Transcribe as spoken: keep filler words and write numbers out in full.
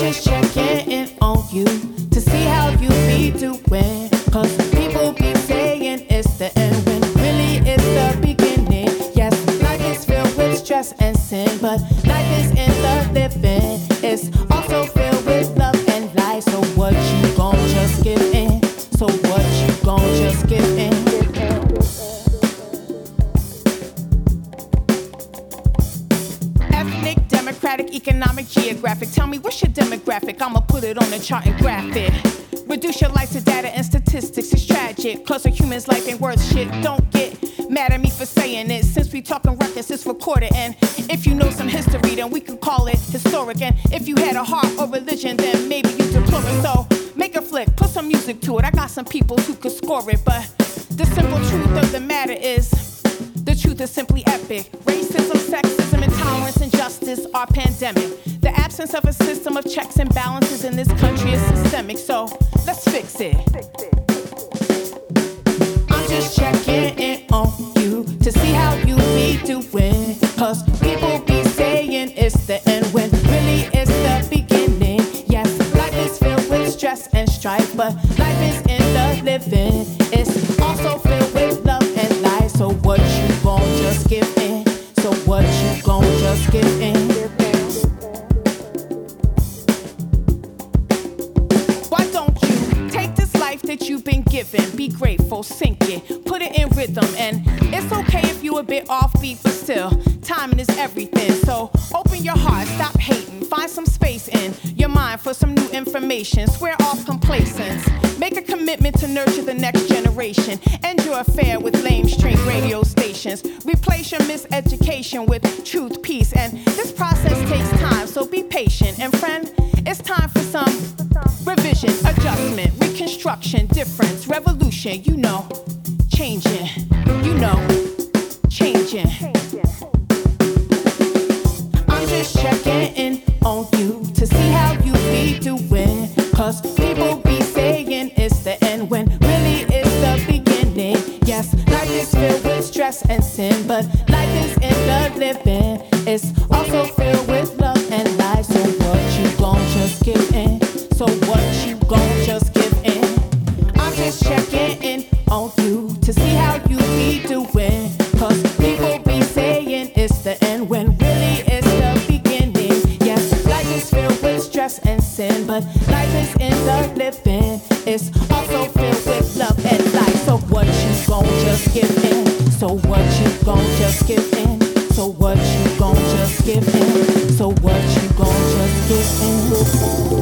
just checking in on you to see how you be doing. Cause people be saying it's the end when really it's the beginning. Yes, life is filled with stress and sin, but life is in the living. It's also filled with love and light. So what you gon' just give in? So what you gon' just give in? Ethnic, democratic, economic, geographic. Tell me what's your demographic? I'ma put it on the chart and graph it. Reduce your life to data and statistics. It's tragic, cause a human's life ain't worth shit. Don't get mad at me for saying it. Since we talking records, it's recorded. And if you know some history, then we can call it historic. And if you had a heart or religion, then maybe you deplore it. So make a flick, put some music to it. I got some people who could score it. But the simple truth of the matter is, the truth is simply epic. Racism, sexism, intolerance, injustice are pandemic. The absence of a system of checks and balances in this country is systemic. So let's fix it. I'm just checking in on you to see how you be doing. Cause people be saying it's the end when really it's the beginning. Yes, life is filled with stress and strife, but life is in the living. It's also filled with love and light. So what you gon' just give in? So what you gon' just give in? Why don't you take this life that you've been given? Be grateful, sink it, put it in rhythm. And it's okay if you a bit offbeat, but still, timing is everything. So open your heart, stop hating, find some space in your mind for some new information. Swear off complacence, make a commitment to nurture the next generation. End your affair with lame string radio stations. Replace your miseducation with truth, peace, and this process takes time, so be patient. And friend, it's time for some revision, adjustment, reconstruction, difference, revolution, you know, changing, you know, changing. I'm just checking in on you to see how you be doing. Cause people be saying it's the end when really it's the beginning. Yes, life is filled with stress and sin, but life is in the living. It's also filled with love and light. So what you gon' just give in? So what you gon' just give in? I'm just checking in on you to see how you be doing. Cause people be saying it's the end when really it's the beginning. Yes, life is filled with stress and sin, but life is in the living. It's also filled with love and light. So what you gon' just give in? So what you gon' just give in? So what you gon' just give in? So what you gon' just give in?